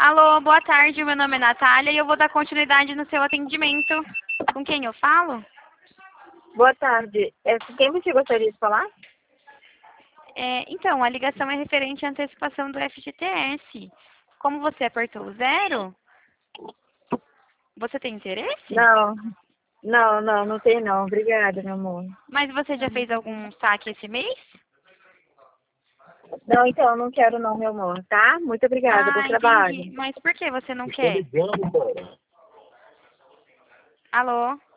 Alô, boa tarde, meu nome é Natália e eu vou dar continuidade no seu atendimento. Com quem eu falo? Boa tarde. Com quem você gostaria de falar? Então, a ligação é referente à antecipação do FGTS. Como você apertou o 0, você tem interesse? Não tem não. Obrigada, meu amor. Mas você já fez algum saque esse mês? Não, então, não quero não, meu amor, tá? Muito obrigada, bom Entendi. trabalho. Mas por que você não quer? Alô?